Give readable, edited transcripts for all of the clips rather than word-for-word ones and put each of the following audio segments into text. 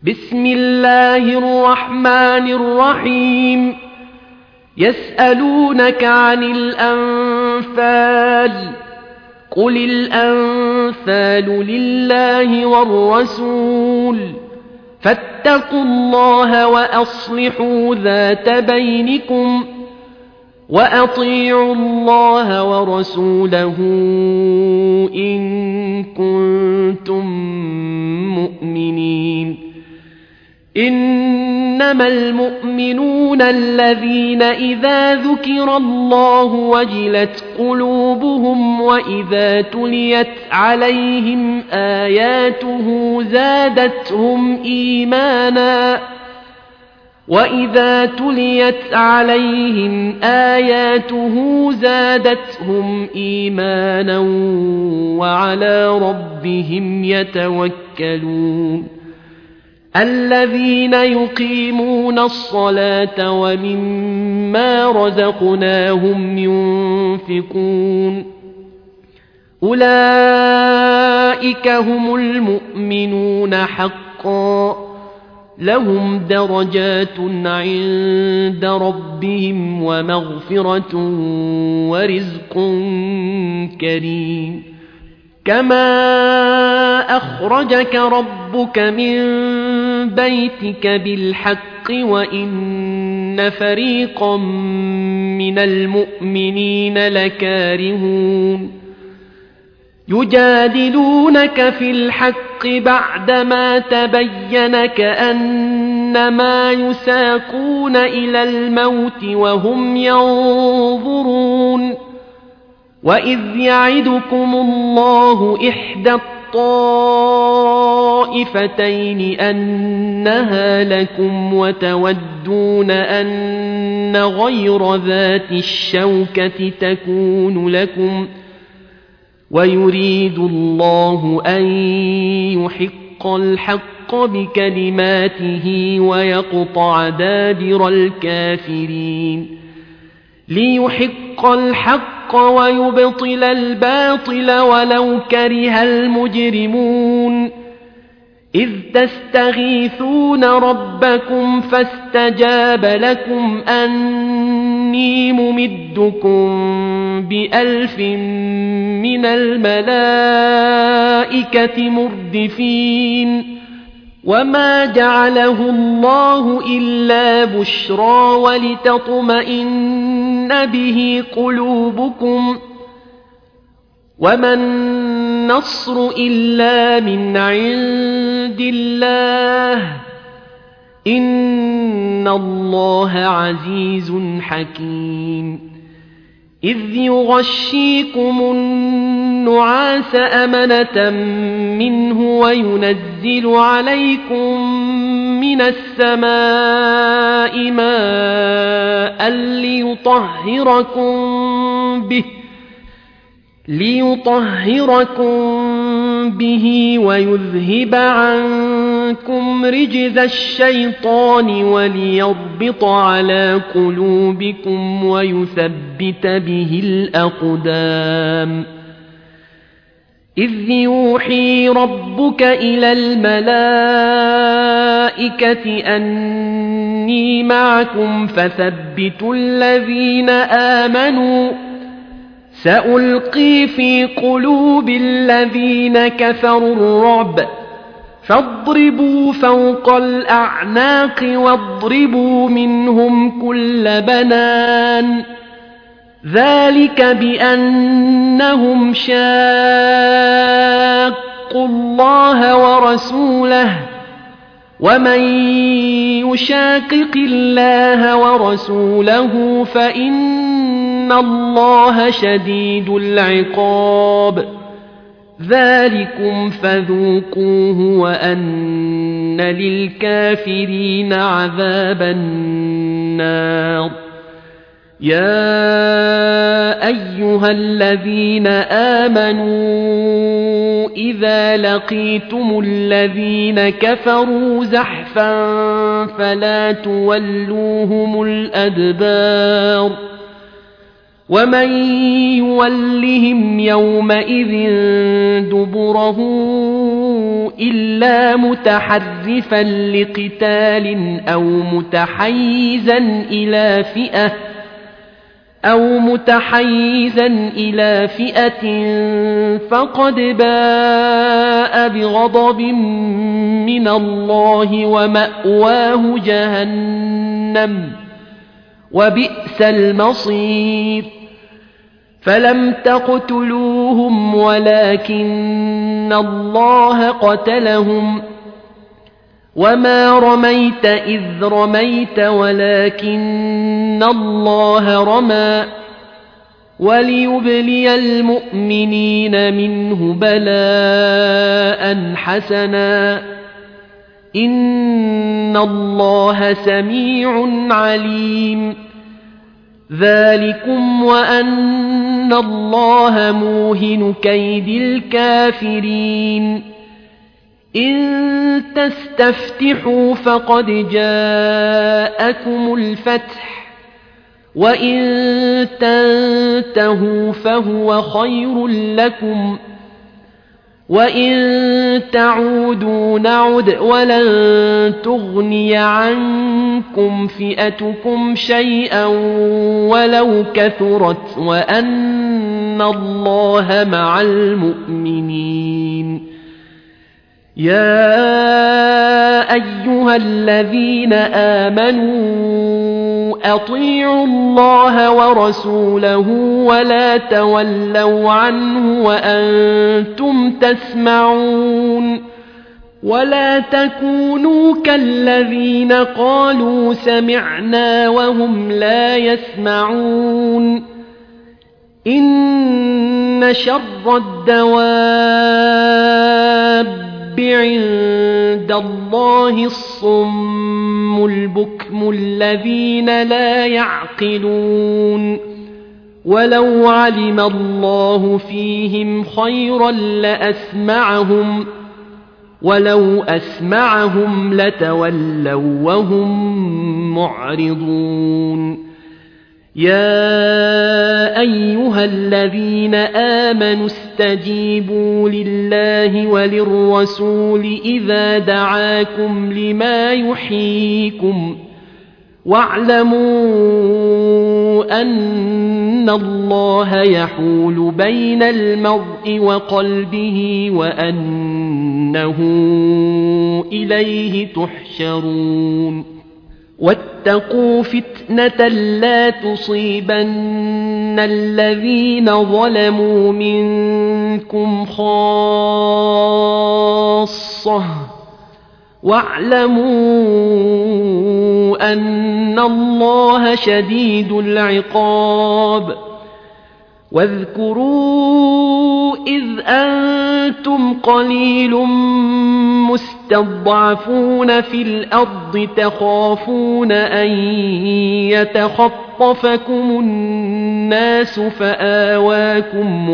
بسم الله الرحمن الرحيم يسألونك عن الأنفال قل الأنفال لله والرسول فاتقوا الله وأصلحوا ذات بينكم وأطيعوا الله ورسوله إن كنتم مؤمنين إنما المؤمنون الذين إذا ذكر الله وجلت قلوبهم وإذا تليت عليهم آياته زادتهم إيمانا وعلى ربهم يتوكلون الذين يقيمون الصلاة ومما رزقناهم ينفقون أولئك هم المؤمنون حقا لهم درجات عند ربهم ومغفرة ورزق كريم كما أخرجك ربك من بيتك بالحق وإن فريقا من المؤمنين لكارهون يجادلونك في الحق بعدما تبين كأنما يساقون إلى الموت وهم ينظرون وإذ يعدكم الله إحدى الطائفتين أنها لكم وتودون أن غير ذات الشوكة تكون لكم ويريد الله أن يحق الحق بكلماته ويقطع دابر الكافرين ليحق الحق ويبطل الباطل ولو كره المجرمون إذ تستغيثون ربكم فاستجاب لكم أني ممدكم ب1000 من الملائكة مردفين وما جعله الله إلا بشرى ولتطمئن به قلوبكم وما النصر إلا من عند الله إن الله عزيز حكيم إذ يغشيكم النعاس أمنة منه وينزل عليكم من السماء ماء ليطهركم به ويذهب عنكم رجز الشيطان وليربط على قلوبكم ويثبت به الأقدام إذ يوحي ربك إلى الملائكة أني معكم فثبتوا الذين آمنوا سألقي في قلوب الذين كفروا الرعب فاضربوا فوق الأعناق واضربوا منهم كل بنان ذلك بأنهم شاقوا الله ورسوله ومن يشاقق الله ورسوله فإن الله شديد العقاب ذلكم فذوقوه وأن للكافرين عذاب النار يا أيها الذين آمنوا إذا لقيتم الذين كفروا زحفا فلا تولوهم الأدبار ومن يولهم يومئذ دبره إلا متحرفا لقتال أو متحيزا إلى فئة فقد باء بغضب من الله ومأواه جهنم وبئس المصير فلم تقتلوهم ولكن الله قتلهم وما رميت إذ رميت ولكن الله رمى وليبلي المؤمنين منه بلاء حسنا إن الله سميع عليم ذلكم وأن الله موهن كيد الكافرين إن تستفتحوا فقد جاءكم الفتح وإن تنتهوا فهو خير لكم وإن تعودوا نعد ولن تغني عنكم فئتكم شيئا ولو كثرت وأن الله مع المؤمنين يا أيها الذين آمنوا أطيعوا الله ورسوله ولا تولوا عنه وأنتم تسمعون ولا تكونوا كالذين قالوا سمعنا وهم لا يسمعون إن شر الدواب عند الله الصم البكم الذين لا يعقلون ولو علم الله فيهم خيرا لأسمعهم ولو أسمعهم لتولوا وهم معرضون يا أيها الذين آمنوا استجيبوا لله وللرسول إذا دعاكم لما يحييكم واعلموا أن الله يحول بين المرء وقلبه وأنه إليه تحشرون واتقوا فتنة لا تصيبن الذين ظلموا منكم خاصة واعلموا أن الله شديد العقاب واذكروا إذ أنتم قليل مستضعفون في الأرض تخافون أن يتخطفكم الناس فآواكم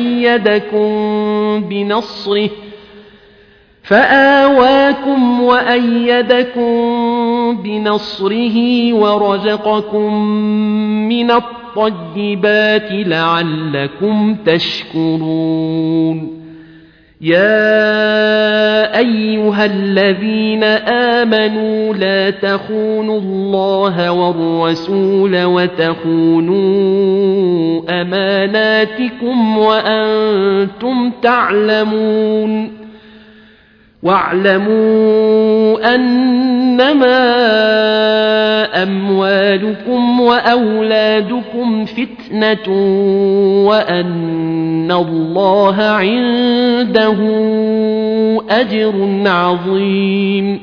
وأيدكم بنصره ورزقكم من الطيبات لعلكم تشكرون يا أيها الذين آمنوا لا تخونوا الله والرسول وتخونوا أماناتكم وأنتم تعلمون واعلموا أنما أموالكم وأولادكم فتنة وأن الله عنده أجر عظيم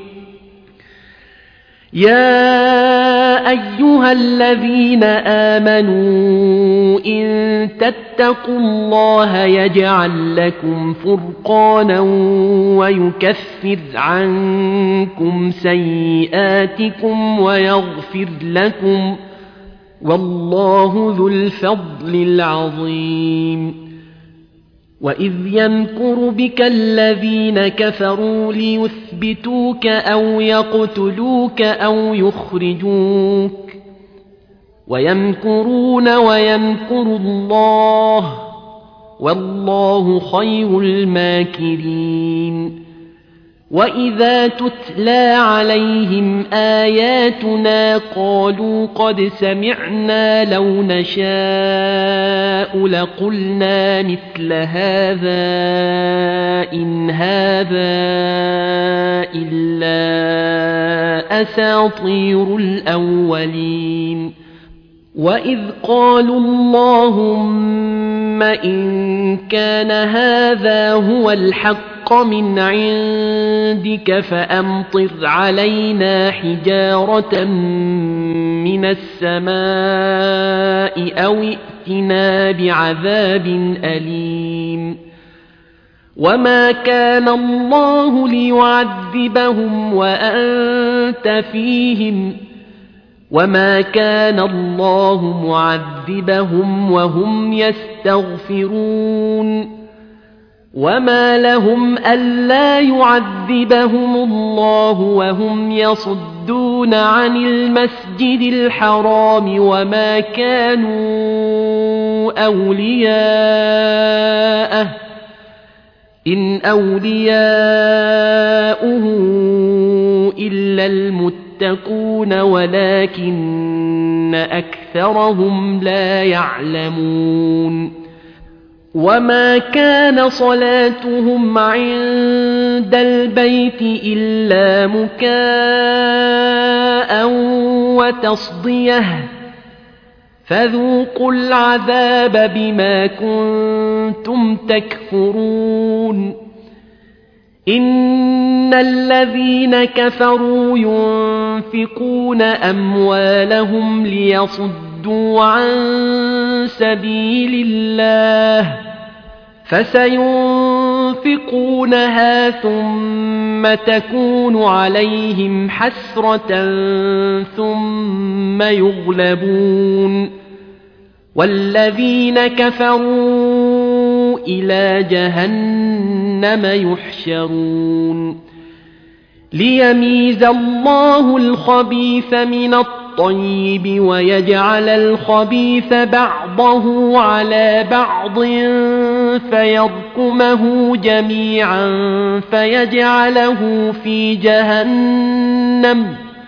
يا أيها الذين آمنوا إن تتقوا الله يجعل لكم فرقانا ويكفر عنكم سيئاتكم ويغفر لكم والله ذو الفضل العظيم وإذ يمكر بك الذين كفروا ليثبتوك أو يقتلوك أو يخرجوك ويمكرون ويمكر الله والله خير الماكرين وإذا تتلى عليهم آياتنا قالوا قد سمعنا لو نشاء لقلنا مثل هذا إن هذا إلا أساطير الأولين وإذ قالوا اللهم إن كان هذا هو الحق من عندك فأمطر علينا حجارة من السماء أو ائتنا بعذاب أليم وما كان الله ليعذبهم وأنت فيهم وما كان الله معذبهم وهم يستغفرون وما لهم ألا يعذبهم الله وهم يصدون عن المسجد الحرام وما كانوا أولياءه إن أولياؤه إلا المتقون ولكن أكثرهم لا يعلمون وما كان صلاتهم عند البيت إلا مكاء وتصديه فذوقوا العذاب بما كنتم تكفرون إن الذين كفروا ينفقون أموالهم ليصدوا عن سبيل الله فسينفقونها ثم تكون عليهم حسرة ثم يغلبون والذين كفروا إلى جهنم يحشرون ليميز الله الخبيث من الطيب ويجعل الخبيث بعضه على بعض فيركمه جميعا فيجعله في جهنم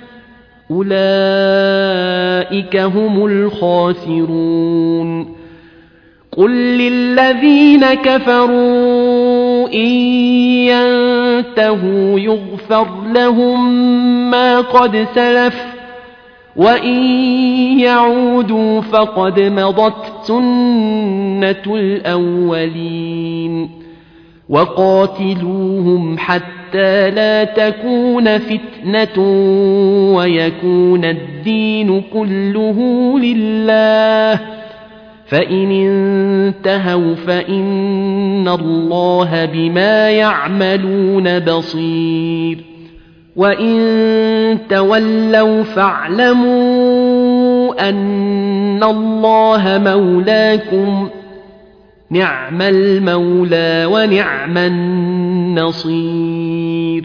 أولئك هم الخاسرون قل للذين كفروا إن ينتهوا يغفر لهم ما قد سلف وإن يعودوا فقد مضت سنة الأولين وقاتلوهم حتى لا تكون فتنة ويكون الدين كله لله فإن انتهوا فإن الله بما يعملون بصير وإن تولوا فاعلموا أن الله مولاكم نعم المولى ونعم النصير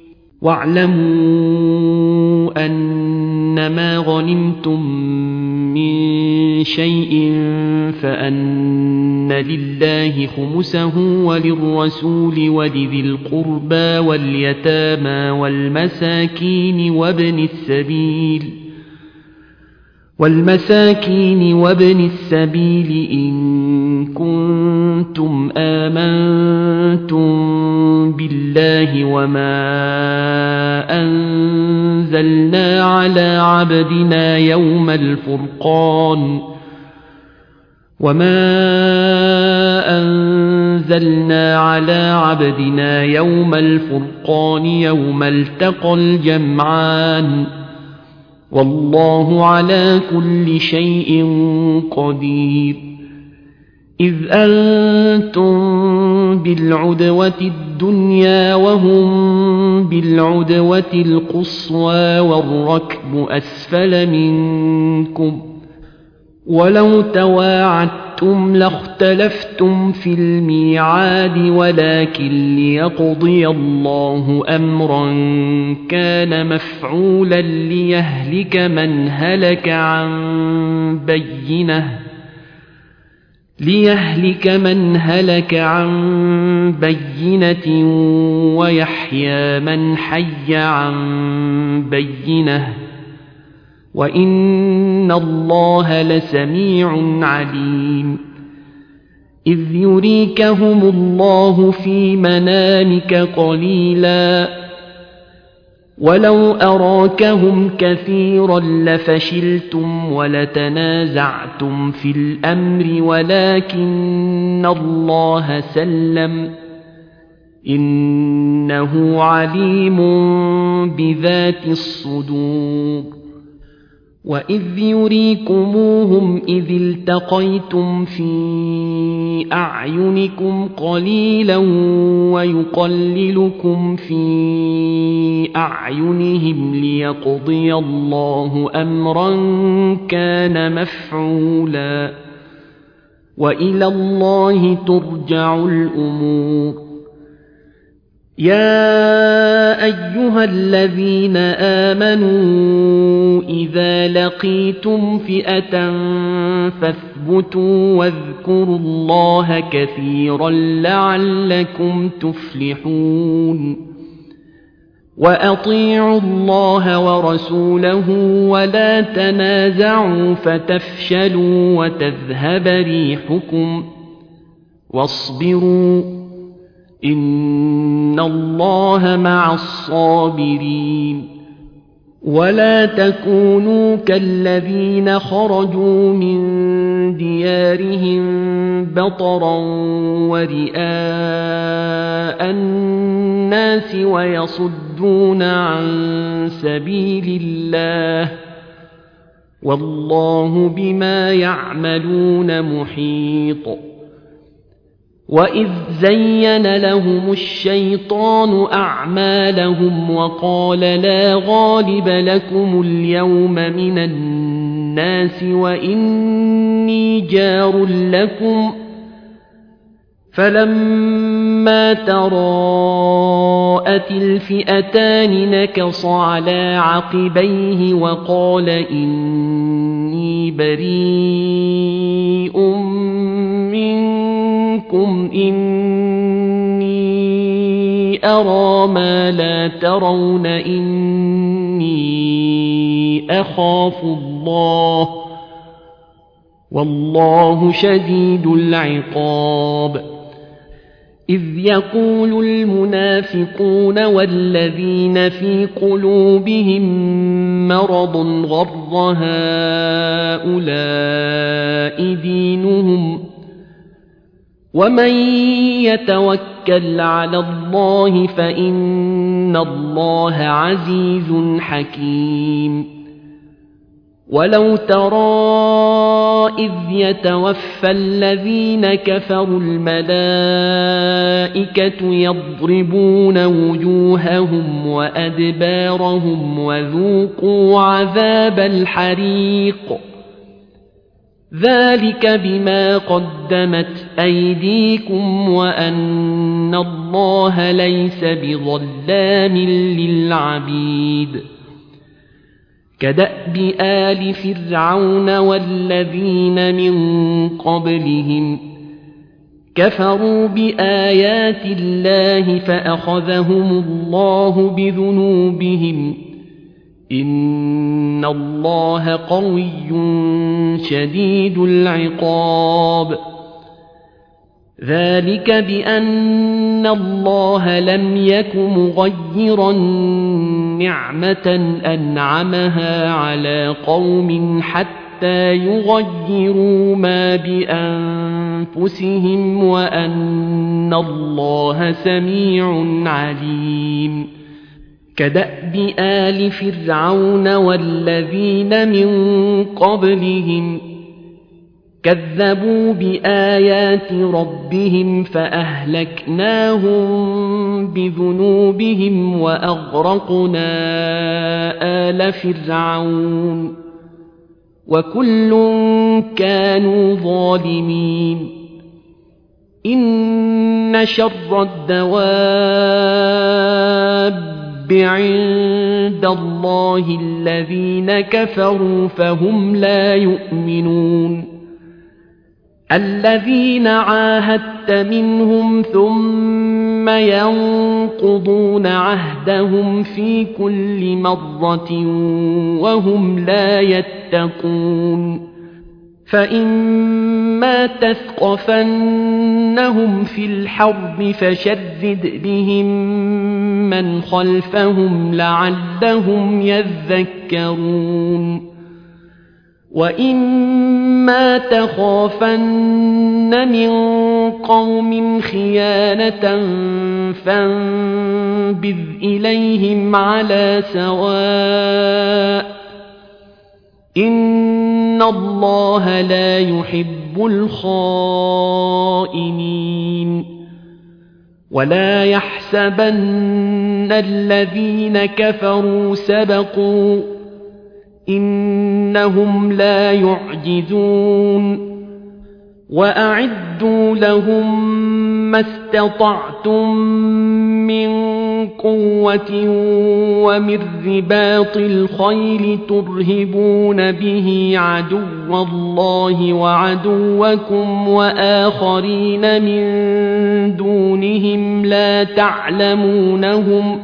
واعلموا أنما غنمتم من شيء فأن لله خمسه وللرسول ولذي القربى واليتامى والمساكين وابن السبيل إن كنتم آمنتم بالله وما أنزلنا على عبدنا يوم الفرقان يوم التقى الجمعان والله على كل شيء قدير إذ أنتم بالعدوة الدنيا وهم بالعدوة القصوى والركب أسفل منكم ولو تواعدتم لاختلفتم في الميعاد ولكن ليقضي الله أمرا كان مفعولا ليهلك من هلك عن بينة ويحيى من حي عن بينة وإن الله لسميع عليم إذ يريكهم الله في منامك قليلا ولو أراكهم كثيرا لفشلتم ولتنازعتم في الأمر ولكن الله سلم إنه عليم بذات الصدور وإذ يريكموهم إذ التقيتم في أعينكم قليلا ويقللكم في أعينهم ليقضي الله أمرا كان مفعولا وإلى الله ترجع الأمور يا أيها الذين آمنوا إذا لقيتم فئة فاثبتوا واذكروا الله كثيرا لعلكم تفلحون وأطيعوا الله ورسوله ولا تنازعوا فتفشلوا وتذهب ريحكم واصبروا إن الله مع الصابرين ولا تكونوا كالذين خرجوا من ديارهم بطرا ورئاء الناس ويصدون عن سبيل الله والله بما يعملون محيط وإذ زين لهم الشيطان أعمالهم وقال لا غالب لكم اليوم من الناس وإني جار لكم فلما تراءت الفئتان نكص على عقبيه وقال إني بريء منكم إني أرى ما لا ترون إني أخاف الله والله شديد العقاب إذ يقول المنافقون والذين في قلوبهم مرض غر هؤلاء دينهم ومن يتوكل على الله فإن الله عزيز حكيم ولو ترى إذ يتوفى الذين كفروا الملائكة يضربون وجوههم وأدبارهم وذوقوا عذاب الحريق ذلك بما قدمت أيديكم وأن الله ليس بظلام للعبيد كدأب آل فرعون والذين من قبلهم كفروا بآيات الله فأخذهم الله بذنوبهم إن الله قوي شديد العقاب ذلك بأن الله لم يك مغيرا نعمة أنعمها على قوم حتى يغيروا ما بأنفسهم وأن الله سميع عليم كدأب آل فرعون والذين من قبلهم كذبوا بآيات ربهم فأهلكناهم بذنوبهم وأغرقنا آل فرعون وكل كانوا ظالمين إن شر الدواب عند الله الذين كفروا فهم لا يؤمنون الذين عاهدت منهم ثم ينقضون عهدهم في كل مرة وهم لا يتقون فإما تثقفنهم في الحرب فشرد بهم من خلفهم لعلهم يذكرون وإما تخافن من قوم خيانة فانبذ إليهم على سواء إن الله لا يحب الخائنين ولا يحسبن الذين كفروا سبقوا إنهم لا يعجزون وأعدوا لهم ما استطعتم من قوة ومن رباط الخيل ترهبون به عدو الله وعدوكم وآخرين من دونهم لا تعلمونهم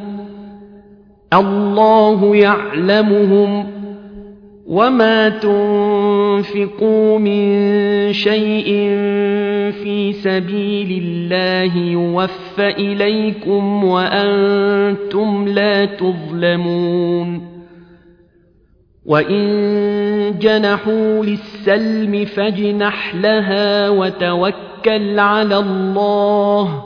الله يعلمهم وما تنفقوا من شيء في سبيل الله يوفى إليكم وأنتم لا تظلمون وإن جنحوا للسلم فاجنح لها وتوكل على الله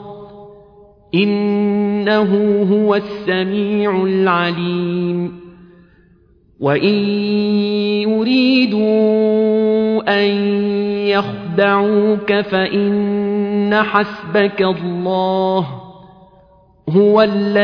إنه هو السميع العليم وإن يريدوا أن يخدعوك فإن حسبك الله هو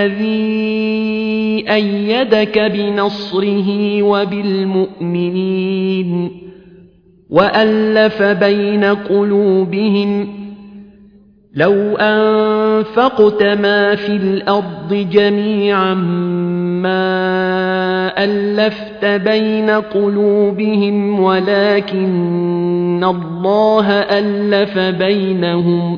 الذي أيدك بنصره وبالمؤمنين وألف بين قلوبهم لو أنفقت ما في الأرض جميعا ما ألفت بين قلوبهم ولكن الله ألف بينهم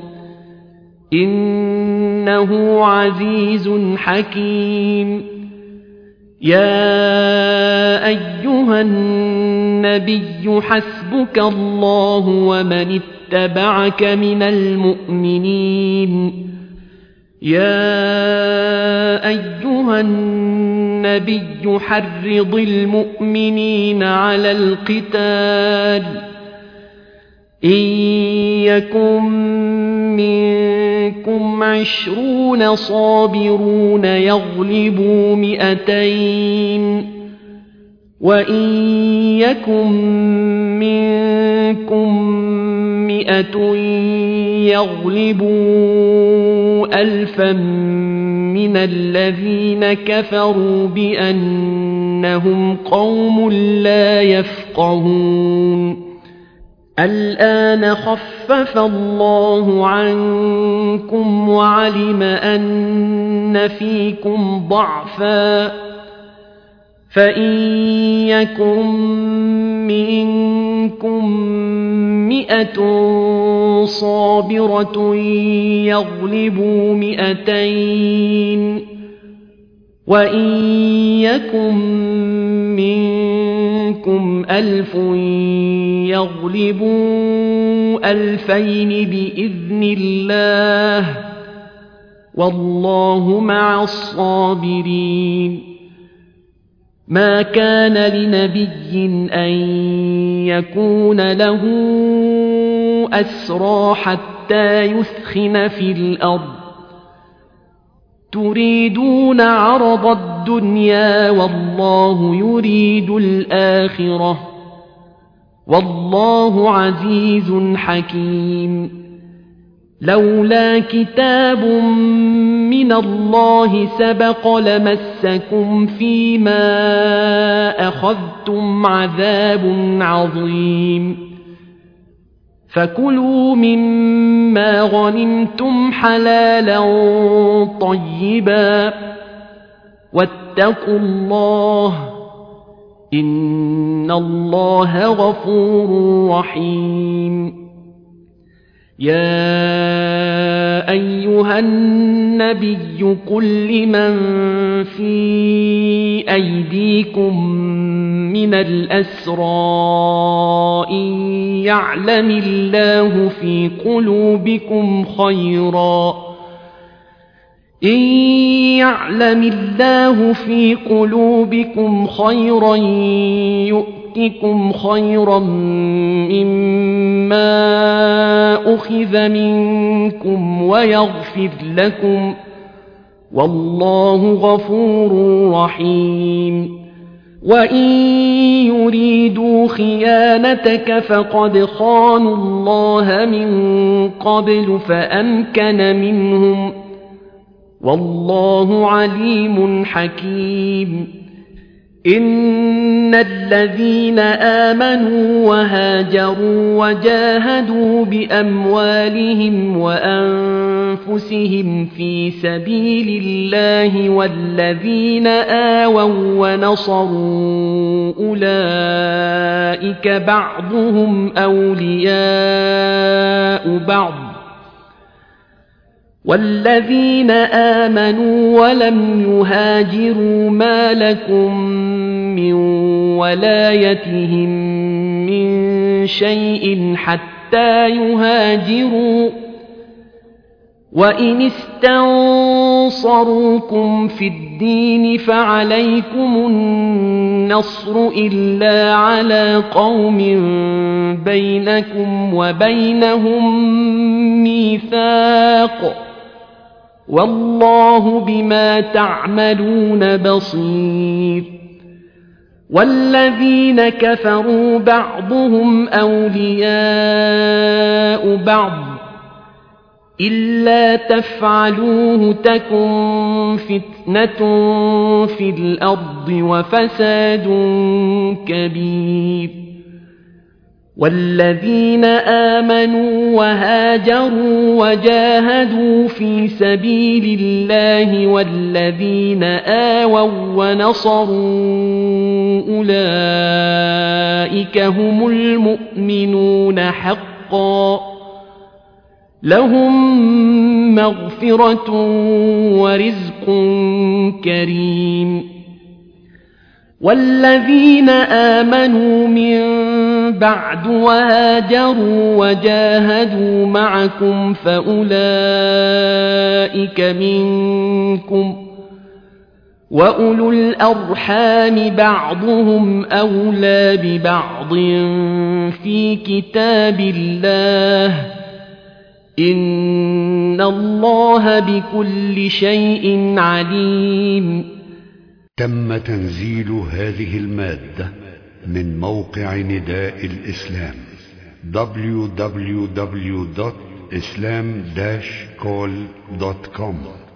إنه عزيز حكيم يا أيها النبي حسبك الله ومن اتبعك من المؤمنين يا أيها النبي حرض المؤمنين على القتال إن يكن منكم 20 صابرون يغلبوا 200 وإن يكن منكم 100 يغلبوا 1000 من الذين كفروا بأنهم قوم لا يفقهون الآن خفف الله عنكم وعلم أن فيكم ضعفا فإن يكن منكم 100 صابرة يغلبوا 200 وإن يكن منكم 1000 يغلبوا 2000 بإذن الله والله مع الصابرين ما كان لنبي أن يكون له أسرى حتى يثخن في الأرض تريدون عرض الدنيا والله يريد الآخرة والله عزيز حكيم لولا كتاب من الله سبق لمسكم فيما أخذتم عذاب عظيم فكلوا مما غنمتم حلالا طيبا واتقوا الله إن الله غفور رحيم يا أيها النبي قل لمن في أيديكم من الأسرى إن يعلم الله في قلوبكم خيرا يؤتكم خيرا مما أخذ منكم ويغفر لكم والله غفور رحيم وإن يريدوا خيانتك فقد خانوا الله من قبل فأمكن منهم والله عليم حكيم إن الذين آمنوا وهاجروا وجاهدوا بأموالهم وأنفسهم في سبيل الله والذين آووا ونصروا أولئك بعضهم أولياء بعض والذين آمنوا ولم يهاجروا ما لكم من ولايتهم من شيء حتى يهاجروا وإن استنصروكم في الدين فعليكم النصر إلا على قوم بينكم وبينهم ميثاق والله بما تعملون بصير والذين كفروا بعضهم أولياء بعض إلا تفعلوه تكن فتنة في الأرض وفساد كبير والذين آمنوا وهاجروا وجاهدوا في سبيل الله والذين آووا ونصروا أولئك هم المؤمنون حقا لهم مغفرة ورزق كريم والذين آمنوا من بعد وهاجروا وجاهدوا معكم فأولئك منكم وأولو الأرحام بعضهم أولى ببعض في كتاب الله إن الله بكل شيء عليم. تم تنزيل هذه المادة من موقع نداء الإسلام www.islam-call.com